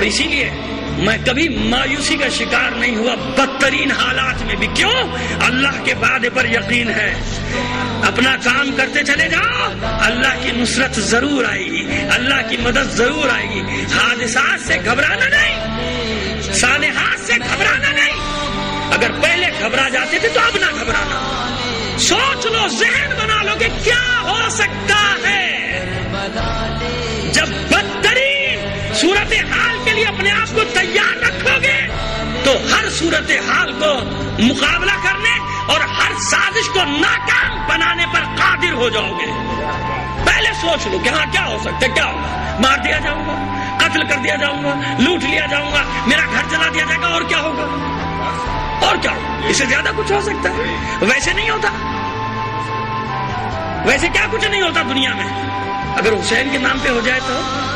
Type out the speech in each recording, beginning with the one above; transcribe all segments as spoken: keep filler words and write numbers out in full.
اسی لیے میں کبھی مایوسی کا شکار نہیں ہوا بدترین حالات میں بھی. کیوں؟ اللہ کے وعدے پر یقین ہے. اپنا کام کرتے چلے جاؤ, اللہ کی نصرت ضرور آئے گی, اللہ کی مدد ضرور آئے گی. حادثات سے گھبرانا نہیں, صالحات سے گھبرانا نہیں. اگر پہلے گھبرا جاتے تھے تو اب نہ گھبرانا. سوچ لو, ذہن بنا لو کہ کیا ہو سکتا ہے. جب بدترین صورتحال کے لیے اپنے آپ کو تیار رکھو گے تو ہر صورتحال کو مقابلہ کرنے اور ہر سازش کو ناکام بنانے پر قادر ہو جاؤ گے. پہلے سوچ لو کہ ہاں کیا ہو سکتا ہے, کیا ہوگا. مار دیا جاؤں گا, قتل کر دیا جاؤں گا, لوٹ لیا جاؤں گا, میرا گھر جلا دیا جائے گا, اور کیا ہوگا, اور کیا ہوگا. اس سے زیادہ کچھ ہو سکتا ہے. ویسے نہیں ہوتا, ویسے کیا کچھ نہیں ہوتا دنیا میں. اگر حسین کے نام پہ ہو جائے تو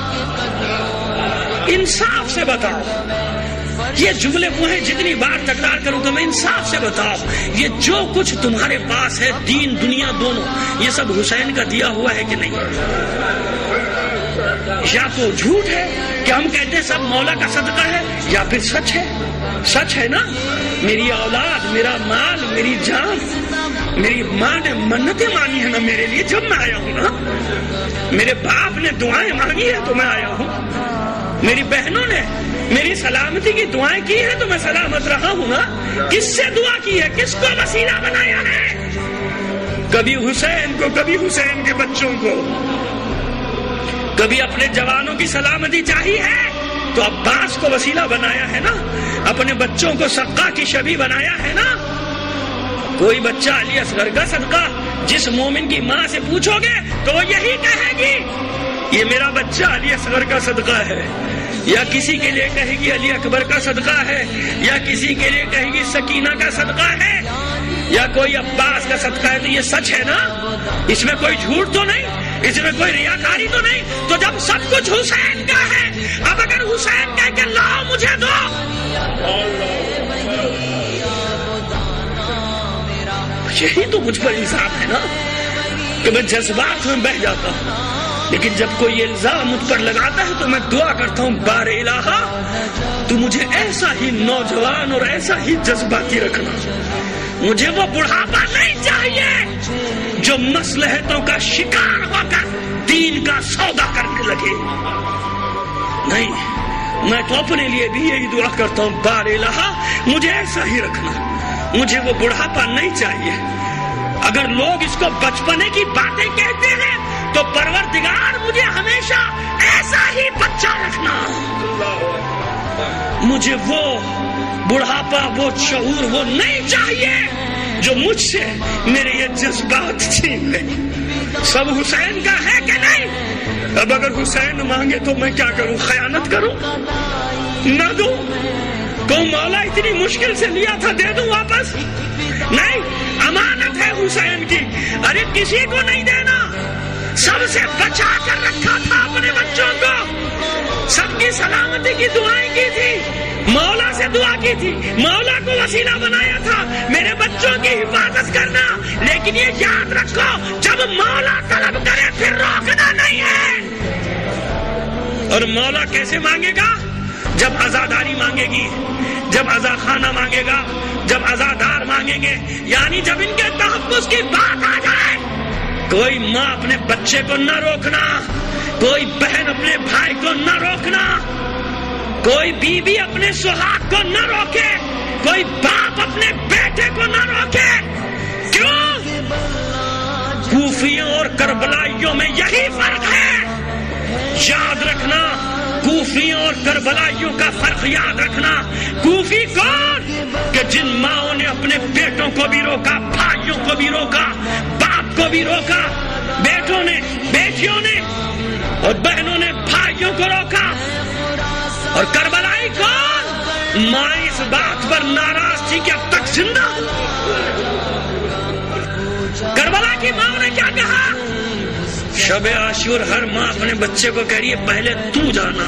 انصاف سے بتاؤ. یہ جملے مجھے جتنی بار تکرار کروں تو میں انصاف سے بتاؤ, یہ جو کچھ تمہارے پاس ہے, دین دنیا دونوں, یہ سب حسین کا دیا ہوا ہے کہ نہیں؟ یا تو جھوٹ ہے کہ ہم کہتے ہیں سب مولا کا صدقہ ہے, یا پھر سچ ہے. سچ ہے نا, میری اولاد, میرا مال, میری جان, میری ماں نے منتیں مانگی ہے نا میرے لیے جب میں آیا ہوں نا, میرے باپ نے دعائیں مانگی ہے تو میں آیا ہوں, میری بہنوں نے میری سلامتی کی دعائیں کی ہے تو میں سلامت رہا ہوں نا. کس سے دعا کی ہے, کس کو وسیلہ بنایا ہے؟ کبھی حسین کو, کبھی حسین کے بچوں کو. کبھی اپنے جوانوں کی سلامتی چاہیے ہے تو عباس کو وسیلہ بنایا ہے نا, اپنے بچوں کو سقا کی شبیہ بنایا ہے نا. کوئی بچہ علی اصغر کا صدقہ جس مومن کی ماں سے پوچھو گے تو وہ یہی کہے گی یہ میرا بچہ علی اصغر کا صدقہ ہے, یا کسی کے لیے کہے گی علی اکبر کا صدقہ ہے, یا کسی کے لیے کہے گی سکینہ کا صدقہ ہے, یا کوئی عباس کا صدقہ ہے. تو یہ سچ ہے نا, اس میں کوئی جھوٹ تو نہیں, اس میں کوئی ریاکاری تو نہیں. تو جب سب کچھ حسین کا ہے, اب اگر حسین کہے کہ لاؤ مجھے دو, یہی تو مجھ پر الزام ہے نا کہ میں جذبات میں بہہ جاتا ہوں. لیکن جب کوئی الزام مجھ پر لگاتا ہے تو میں دعا کرتا ہوں, بار الہا تو مجھے ایسا ہی نوجوان اور ایسا ہی جذباتی رکھنا. مجھے وہ بڑھاپا نہیں چاہیے جو مصلحتوں کا شکار ہو کر دین کا سودا کرنے لگے. نہیں, میں تو اپنے لیے بھی یہی دعا کرتا ہوں, بار الہا مجھے ایسا ہی رکھنا. مجھے وہ بڑھاپا نہیں چاہیے. اگر لوگ اس کو بچپنے کی باتیں کہتے ہیں تو پروردگار مجھے ہمیشہ ایسا ہی بچہ رکھنا. مجھے وہ بڑھاپا, وہ شعور, وہ نہیں چاہیے جو مجھ سے میرے یہ جذبات چھین لے. سب حسین کا ہے کہ نہیں؟ اب اگر حسین مانگے تو میں کیا کروں؟ خیانت کروں؟ نہ دوں؟ تو مولا اتنی مشکل سے لیا تھا, دے دوں واپس؟ نہیں, امانت ہے حسین کی. ارے کسی کو نہیں دینا, سب سے بچا کر رکھا تھا اپنے بچوں کو, سب کی سلامتی کی دعائیں کی تھی, مولا سے دعا کی تھی, مولا کو وسیلہ بنایا تھا میرے بچوں کی حفاظت کرنا. لیکن یہ یاد رکھو, جب مولا طلب کرے پھر روکنا نہیں ہے. اور مولا کیسے مانگے گا؟ جب عزاداری مانگے گی, جب عزا خانہ مانگے گا, جب عزادار مانگیں گے, یعنی جب ان کے تحفظ کی بات آ جائے. کوئی ماں اپنے بچے کو نہ روکنا, کوئی بہن اپنے بھائی کو نہ روکنا, کوئی بیوی اپنے سہاگ کو نہ روکے, کوئی باپ اپنے بیٹے کو نہ روکے. کیوں؟ کوفیوں اور کربلائیوں میں یہی فرق ہے. یاد رکھنا, کوفیوں اور کربلائیوں کا فرق یاد رکھنا. کوفی کون؟ کہ جن ماؤں نے اپنے بیٹوں کو بھی روکا, بھائیوں کو بھی روکا, باپ کو بھی روکا, بیٹوں نے, بیٹیوں نے اور بہنوں نے بھائیوں کو روکا. اور کربلائی کون؟ ماں اس بات پر ناراض تھی کہ اب تک زندہ. کربلا کی ماں نے کیا کہا؟ شب عاشور ہر ماں اپنے بچے کو کہہ رہی ہے پہلے تو جانا.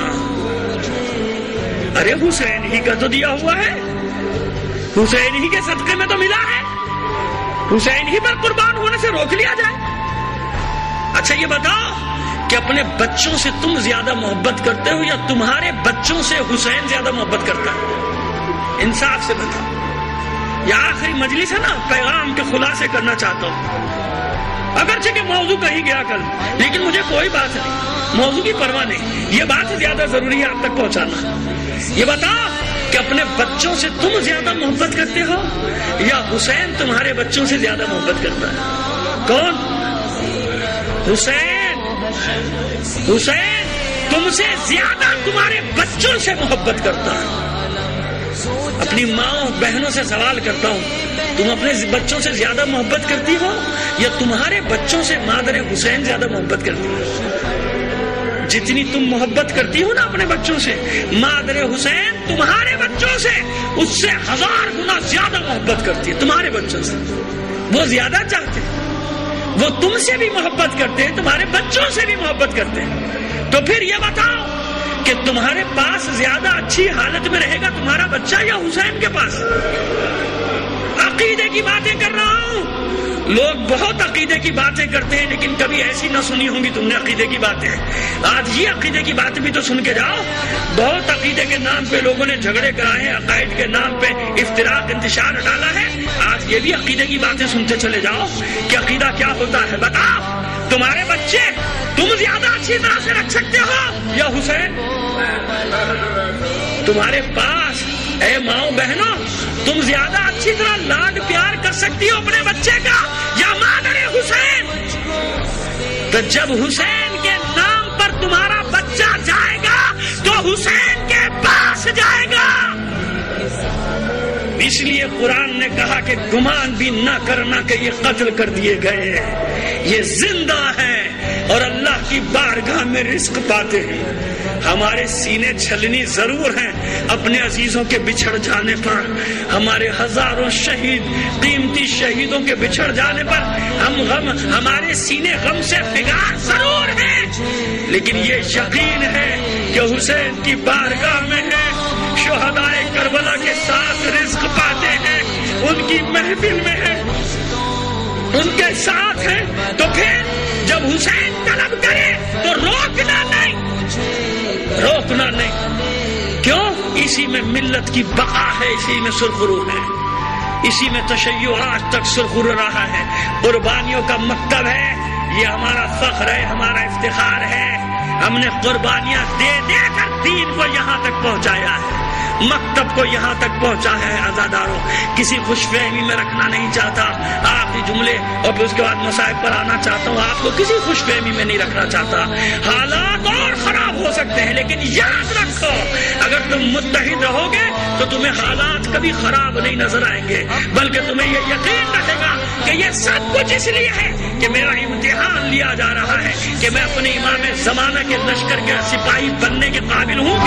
ارے حسین ہی کا تو دیا ہوا ہے, حسین ہی کے صدقے میں تو ملا ہے, حسین ہی پر قربان ہونے سے روک لیا جائے. اچھا یہ بتاؤ کہ اپنے بچوں سے تم زیادہ محبت کرتے ہو یا تمہارے بچوں سے حسین زیادہ محبت کرتا ہے؟ انصاف سے بتاؤ. یہ آخری مجلس ہے نا, پیغام کے خلاصے کرنا چاہتا ہوں. اگرچہ کہ موضوع کہیں گیا کل, لیکن مجھے کوئی بات نہیں, موضوع کی پرواہ نہیں. یہ بات زیادہ ضروری ہے آپ تک پہنچانا. یہ بتاؤ کہ اپنے بچوں سے تم زیادہ محبت کرتے ہو یا حسین تمہارے بچوں سے زیادہ محبت کرتا ہے؟ کون؟ حسین. حسین تم سے زیادہ تمہارے بچوں سے محبت کرتا ہے. اپنی ماں بہنوں سے سوال کرتا ہوں, تم اپنے بچوں سے زیادہ محبت کرتی ہو یا تمہارے بچوں سے مادر حسین زیادہ محبت کرتی ہو؟ جتنی تم محبت کرتی ہو نا اپنے بچوں سے, مادر حسین تمہارے بچوں سے اس سے ہزار گنا زیادہ محبت کرتی ہے. تمہارے بچوں سے وہ زیادہ چاہتے ہیں, وہ تم سے بھی محبت کرتے ہیں, تمہارے بچوں سے بھی محبت کرتے ہیں. تو پھر یہ بتاؤ کہ تمہارے پاس زیادہ اچھی حالت میں رہے گا تمہارا بچہ یا حسین کے پاس؟ عقیدے کی باتیں کر رہا ہوں. لوگ بہت عقیدے کی باتیں کرتے ہیں لیکن کبھی ایسی نہ سنی ہوں گی تم نے عقیدے کی باتیں. آج یہ عقیدے کی باتیں بھی تو سن کے جاؤ. بہت عقیدے کے نام پہ لوگوں نے جھگڑے کرائے ہیں, عقائد کے نام پہ افتراق انتشار ڈالا ہے. آج یہ بھی عقیدے کی باتیں سنتے چلے جاؤ کہ عقیدہ کیا ہوتا ہے. بتاؤ تمہارے بچے تم زیادہ اچھی طرح سے رکھ سکتے ہو یا حسین؟ تمہارے پاس اے ماؤں بہنوں تم زیادہ اچھی طرح لاڈ پیار کر سکتی ہو اپنے بچے کا یا مادر حسین؟ تو جب حسین کے نام پر تمہارا بچہ جائے گا تو حسین کے پاس جائے گا. اس لیے قرآن نے کہا کہ گمان بھی نہ کرنا کہ یہ قتل کر دیے گئے ہیں, یہ زندہ ہیں اور اللہ کی بارگاہ میں رزق پاتے ہیں. ہمارے سینے چھلنی ضرور ہیں اپنے عزیزوں کے بچھڑ جانے پر, ہمارے ہزاروں شہید قیمتی شہیدوں کے بچھڑ جانے پر ہم غم ہمارے سینے غم سے بگار ضرور ہیں, لیکن یہ یقین ہے کہ حسین کی بارگاہ میں ہے, شہدائے کربلا کے ساتھ رزق پاتے ہیں, ان کی محفل میں ہے, ان کے ساتھ ہیں. تو پھر جب حسین طلب کرے تو روکنا نہیں, روکنا نہیں. کیوں؟ اسی میں ملت کی بقا ہے, اسی میں سرخرو ہے, اسی میں تشیع آج تک سرخرو رہا ہے. قربانیوں کا مکتب ہے, یہ ہمارا فخر ہے, ہمارا افتخار ہے. ہم نے قربانیاں دے دے کر دین کو یہاں تک پہنچایا ہے, مکتب کو یہاں تک پہنچا ہے. عزاداروں کسی خوش فہمی میں رکھنا نہیں چاہتا. آخری جملے اور پھر اس کے بعد مصائب پر آنا چاہتا ہوں. آپ کو کسی خوش فہمی میں نہیں رکھنا چاہتا. حالات اور خراب ہو سکتے ہیں لیکن یاد رکھو اگر تم متحد رہو گے تو تمہیں حالات کبھی خراب نہیں نظر آئیں گے, بلکہ تمہیں یہ یقین رہے گا کہ یہ سب کچھ اس لیے ہے کہ میرا امتحان لیا جا رہا ہے کہ میں اپنے امام زمانہ کے لشکر کے سپاہی بننے کے قابل ہوں.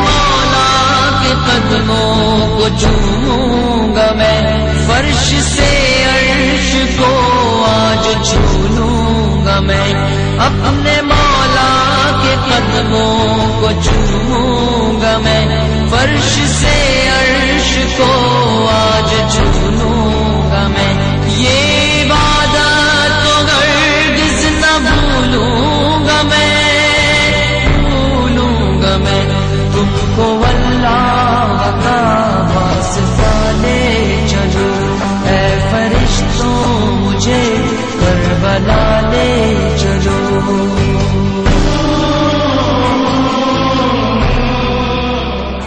قدموں کو چوموں گا میں, فرش سے عرش کو آج چھو لوں گا میں, اپنے مولا کے قدموں کو چوموں گا میں, فرش سے عرش کو آج چھو لوں گا میں. یہ عبادت تو ہرگز نہ بھولوں گا میں, بھولوں گا میں تم کو